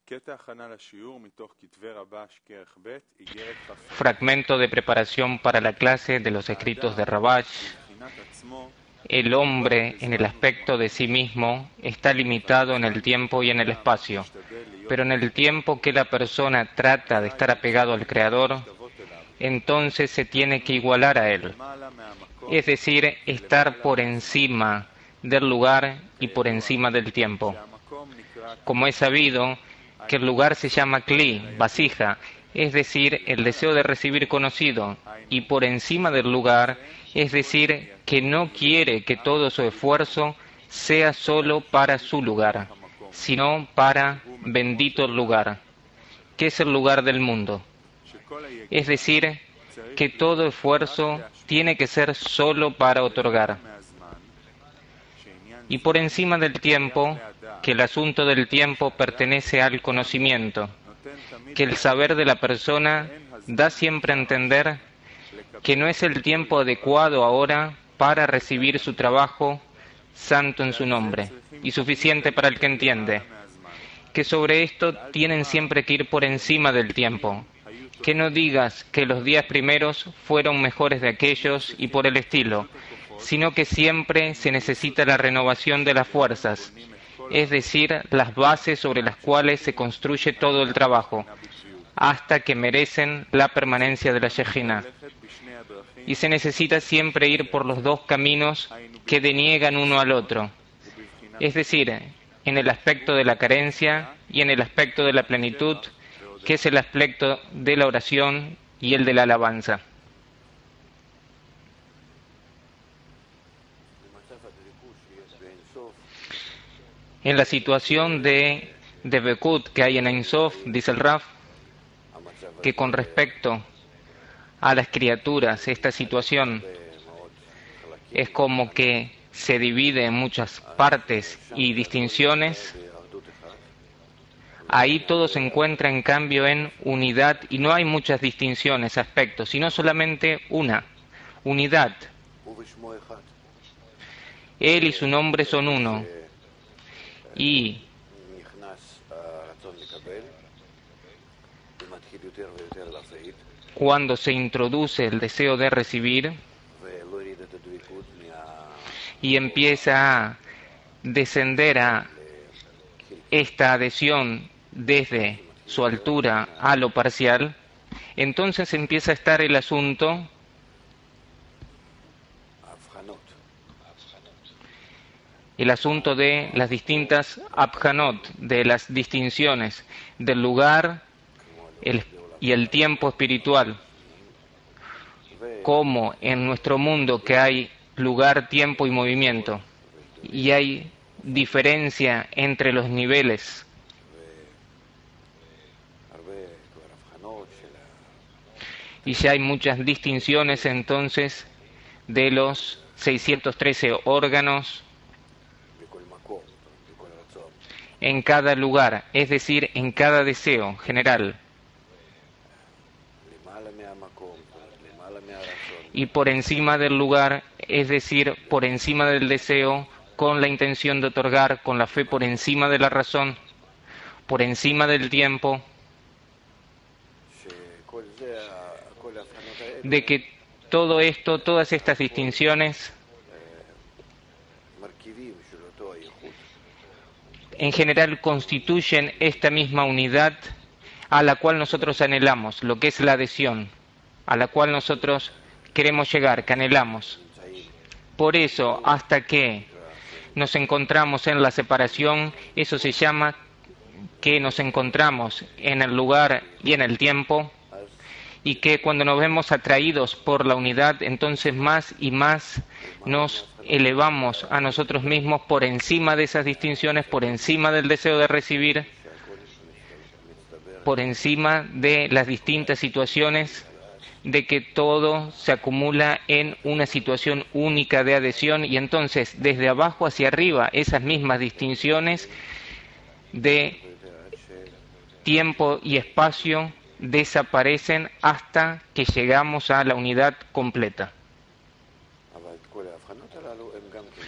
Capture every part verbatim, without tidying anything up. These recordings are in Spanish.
Fragmento de preparación para la clase de los escritos de Rabash. El hombre, en el aspecto de sí mismo, está limitado en el tiempo y en el espacio, pero en el tiempo que la persona trata de estar apegado al Creador, entonces se tiene que igualar a Él, es decir, estar por encima del lugar y por encima del tiempo. Como es sabido que el lugar se llama Kli, vasija, es decir, el deseo de recibir conocido, y por encima del lugar, es decir, que no quiere que todo su esfuerzo sea solo para su lugar, sino para bendito el lugar, que es el lugar del mundo. Es decir, que todo esfuerzo tiene que ser solo para otorgar. Y por encima del tiempo, que el asunto del tiempo pertenece al conocimiento, que el saber de la persona da siempre a entender que no es el tiempo adecuado ahora para recibir su trabajo santo en su nombre, y suficiente para el que entiende, que sobre esto tienen siempre que ir por encima del tiempo, que no digas que los días primeros fueron mejores de aquellos y por el estilo, sino que siempre se necesita la renovación de las fuerzas, es decir, las bases sobre las cuales se construye todo el trabajo, hasta que merecen la permanencia de la Shejina. Y se necesita siempre ir por los dos caminos que deniegan uno al otro, es decir, en el aspecto de la carencia y en el aspecto de la plenitud, que es el aspecto de la oración y el de la alabanza. En la situación de, de Bekut que hay en Ein Sof, dice el Raf, que con respecto a las criaturas, esta situación es como que se divide en muchas partes y distinciones. Ahí todo se encuentra en cambio en unidad y no hay muchas distinciones, aspectos, sino solamente una, unidad. Él y su nombre son uno. Y cuando se introduce el deseo de recibir y empieza a descender a esta adhesión desde su altura a lo parcial, entonces empieza a estar el asunto el asunto de las distintas abhanot, de las distinciones del lugar el, y el tiempo espiritual, como en nuestro mundo que hay lugar, tiempo y movimiento, y hay diferencia entre los niveles. Y ya hay muchas distinciones entonces de los seiscientos trece órganos en cada lugar, es decir, en cada deseo general. Y por encima del lugar, es decir, por encima del deseo, con la intención de otorgar, con la fe por encima de la razón, por encima del tiempo, de que todo esto, todas estas distinciones, en general constituyen esta misma unidad a la cual nosotros anhelamos, lo que es la adhesión, a la cual nosotros queremos llegar, que anhelamos. Por eso, hasta que nos encontramos en la separación, eso se llama que nos encontramos en el lugar y en el tiempo, y que cuando nos vemos atraídos por la unidad, entonces más y más nos elevamos a nosotros mismos por encima de esas distinciones, por encima del deseo de recibir, por encima de las distintas situaciones, de que todo se acumula en una situación única de adhesión, y entonces desde abajo hacia arriba esas mismas distinciones de tiempo y espacio desaparecen hasta que llegamos a la unidad completa.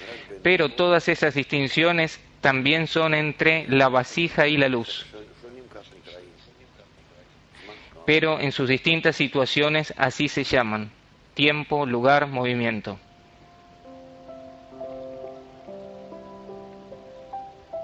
Pero todas esas distinciones también son entre la vasija y la luz. pero en sus distintas situaciones así se llaman: tiempo, lugar, movimiento.